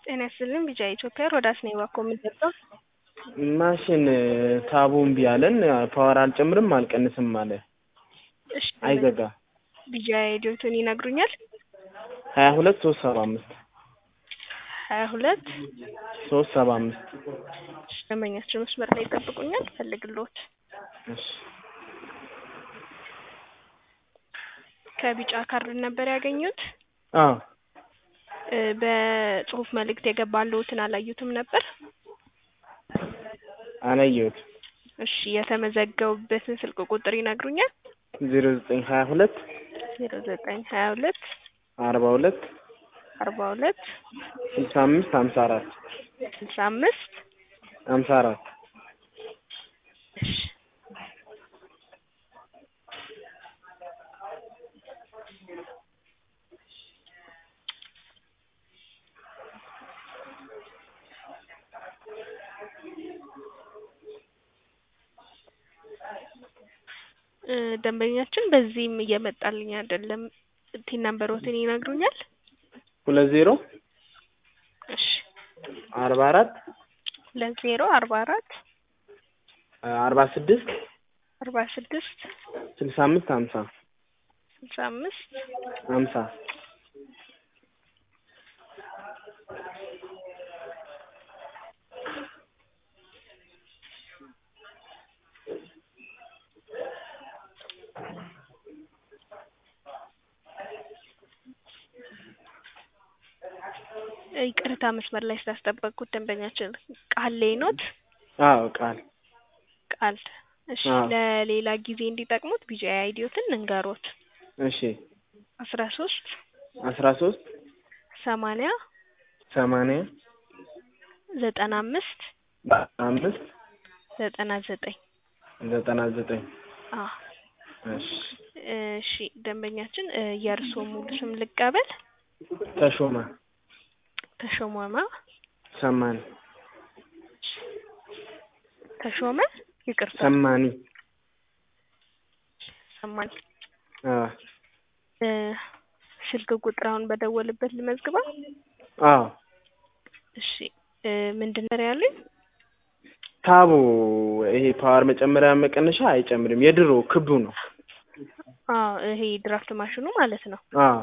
ጤና ይስጥልኝ ቢጃ ኢትዮጵያ ሮዳስ ነኝ ባኮ የምትጠጣው ማሽን ታቡን ቢያለን ፓወር አልጨምርም አልቀንስም አለ እሺ አይዘጋ ቢጃ ዲዮቶኒ ይነግሩኛል 22375 እሺ ለማንኛውም መስመር ላይ ይጠብቁኛል ፈልግልዎት እሺ ከቢጫ ካርድ ነበር ያገኙት አዎ በጽሁፍ መልእክት የገባልዎትን አላዩትም ነበር አላየሁት እሺ የተመዘገቡበትን ስልክ ቁጥር ይነግሩኛል 0922 42 65 54 እሺ ደንበኛችን በዚህም እየመጣልኝ አይደለም ቲ ነምበሮትን ይነግሩኛል 20 እሺ 44 2044 46 65 50 ይቅርታ መስመር ላይ ስላስጠበቅኩት ደንበኛችን ቃል ላይ ኖት አዎ ቃል እሺ ለሌላ ጊዜ እንዲጠቅሙት ቢጂአይ አይዲዮትን እንገሮት እሺ 13 80 95 99 እሺ ደንበኛችን የእርስዎ ሙሉ ስም ልቀበል ተሾመማ ተሾመ ይቅርታ ሰማኒ ስልክ ቁጥራውን በደወልበት ልመዝግባ አዎ እሺ ምንድነው ያለኝ ታቡ ይሄ ፓወር መጨመሪያ መቀነሻ አይጨምርም የድሮ ክቡ ነው ይሄ ድራፍት ማሽኑ ማለት ነው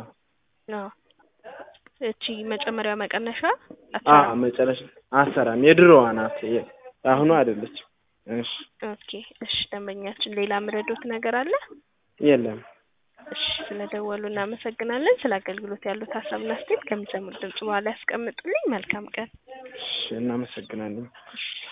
እቺ መጨመሪያ መቀነሻ መጨረሻ አሰራም የድሮዋ ናት አሁኑ አይደለች እሺ ኦኬ እሺ ደንበኛችን ሌላ ምረዶት ነገር አለ የለም እሺ ስለደወሉ እናመሰግናለን ስለ አገልግሎት ያሉት ሀሳብና አስተያየት ከሚሰሙት ድምጽ በኋላ ያስቀምጡልኝ መልካም ቀን እሺ እናመሰግናለን